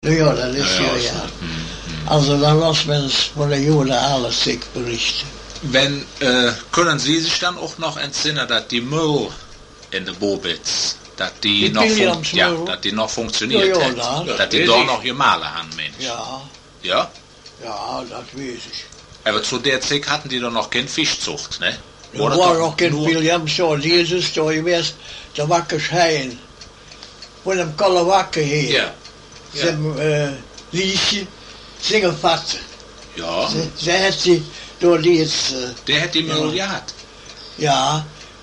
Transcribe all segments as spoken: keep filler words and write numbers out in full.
Ja, das ist ja, ja. ja. Hm, hm. Also dann lässt man es von der Jule alles sich berichten. Wenn, äh, können Sie sich dann auch noch entsinnen, dass die Müll in der Bobitz, dass die, Die noch, fun Williamsmüll? ja, dass die noch funktioniert Ja, ja, hat? da. Dass Ja, die weiß da ich. noch gemahlen haben, Mensch. Ja, Ja? ja, das weiß ich. Aber zu der Zeit hatten die doch noch keine Fischzucht, ne? Da Oder war doch noch kein nur- William so, dieses da gewesen, der Wacker Schein. Von dem Kalle Wacker hier. Ja. Ze hebben uh, Liesje zingen vatten. Ja, Ze, ze heeft die door die het, uh, der hat die Müll Ja. gehabt. ja,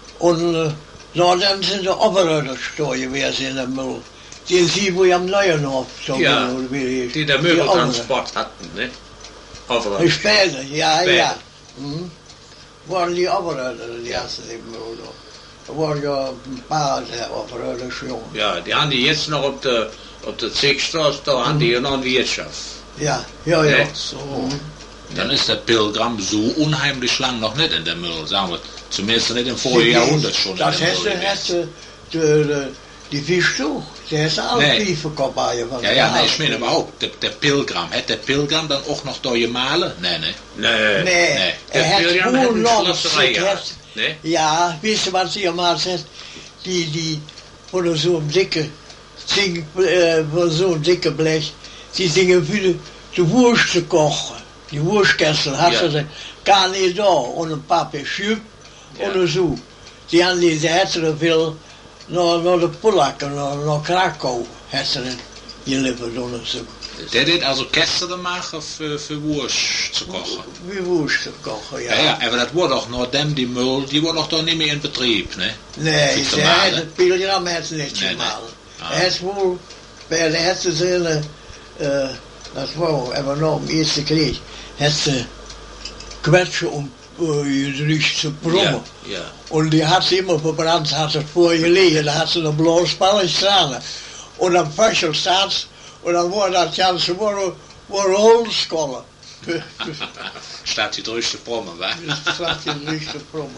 en uh, nou dan zijn de opruiders geweest in de mul. Die zien we hem nu nog zo Ja, mul weer. Die der Möbeltransport hatten, ne? Die Overal. spelen, ja, Spelen. ja. Hm. Waren die opruiders, die Ja. hadden die mul nog. Er waren ja een paar opruiders, jongen. Ja, die haben die jetzt noch auf der, auf der Zigstraße, da haben die ja noch eine Wirtschaft. Ja, ja, ja. Nee. So. Dann ist der Pilgram so unheimlich lang noch nicht in der Müll, sagen wir. Zumindest nicht im vorigen Jahrhundert schon Das in der heeft Müll de, gewesen. heeft de, de, de, die vis toch. Die heeft alle Nee. nee. verkocht bij je. Ja, ja, nee, ich meine überhaupt, der, der Pilgram, hat der Pilgram dann auch noch da gemahlen? Nee, nee. Nee. Nee, Nee. Der er heeft Pilgrim hat gewoon eine nog Schlosserei gezet. gehabt, ne? Ja, weet je wat ze allemaal zegt? Die, die, voor zo'n dikke, zingen, uh, voor zo'n dikke blech, die zingen voor de, de worst te kochen. Die worstkessel had Ja. ze ze, kan niet door, en een papje schuip, Ja. en zo. Die hadden die, ze hadden er veel, naar, naar de Polakken, naar, naar Krakau, hadden ze geleverd onderzoek. Der hat also Käste machen für, für Wurst zu kochen. Wie worst te kochen, ja. Ja, ja, aber das war doch nur dem, die Müll, die war doch doch nicht mehr in Betrieb, ne? Nee, Für zu ze malen. hadden, Pilgram had ze niet Nee, gemalen. nee. Ah. Hij had wohl, bij de had ze zijn, uh, dat wou, hebben we nog om eerste kreeg, had ze kwetsen om uh, je rug te brommen. Ja, ja. Und die hat sie immer verbrannt, hat sie vorgelegen, da hat sie eine blaue Spannungsstrahlen. Und am Fächel stand und dann war das Ganze, war, war Holzkolle. Staat die drückste Promme, wa? Das sagt die richtige Promme.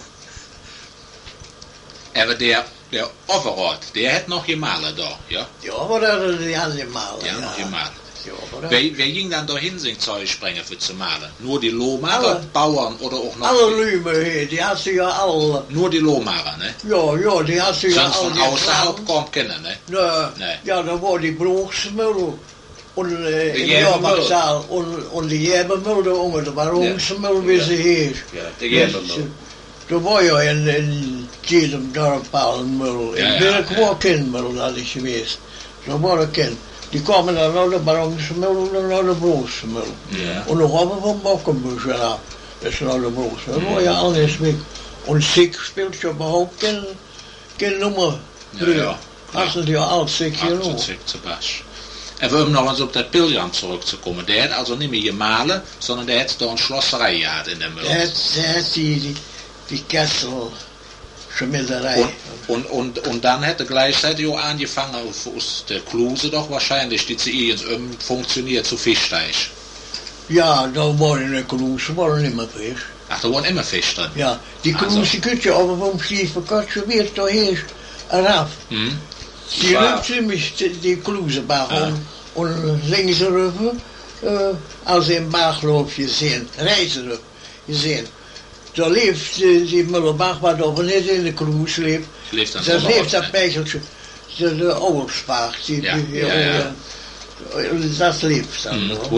Aber der, der Overrad, der hat noch gemahlen da, ja? Ja, aber das ist die alle Male. Der hat noch gemahlen. Ja, aber Wer, wer ging dann da hin, sich Zeug sprengen für zu malen? Nur die Lohmacher, Alle. Bauern oder auch noch? alle Lüme hier, die hat sie ja alle. Nur die Lohmacher, ne? Ja, ja, die hat sie ja Sonst alle. von außerhalb kaum kennen, ne? Nee, Nee. ja, da war die Broeksmüll. Und äh, Die im Jäbermüll. Jahrmarktsaal und, und die Jäbermüll da unten, da war Ungsmüll, wie Ja. sie hieß. Ja, der Jäbermüll. Da war ja in, in jedem Dorp al een mul. Ja, In ja, Birk ja. was geen mul, dat is geweest. Zo was er geen. Die kwamen dan naar de Baronsmul en naar de Broeksmul. Ja. En nog hebben van Bokkenbusch af. Dat is naar de Broeksmul. Dat was ja alles mee. En Sik speelt je überhaupt geen, geen nummer. Ja, ja. Hast du die al Sik genoeg? achtzig zu Basch. En um noch eens op dat Pilgram zurückzukommen, der hat also nicht mehr gemahlen, sondern der hat da eine Schlosserei gehabt in der Müll. Der hat, der hat die, die, die Kessel, Schmiederei. Und, und, und, und dann hätte gleichzeitig auch angefangen, aus der Kluse doch wahrscheinlich, die zu ihnen um, funktioniert, zu Fischteich. Ja, da waren de Kloes, waren niet meer vis. Ach, da waren immer Fisch drin. Ja, die Also. Kloes, die kun je over vom schieven katje weer doorheen eraf. Hm? Die Zwaar. loopt ziemlich, die, die Kloesenbach. Ah. En, en links erover, uh, als je een bach loopt, je ziet, reizen erop, je ziet. Daar leeft die, die Mullenbach, waar over net in de Kloes leeft. Leeft dan Daar nog leeft wat, dat hè? pegeltje, de, de oudersbach. Die, Ja, die, ja, ja. uh, dat leeft dan. Hm. hoor.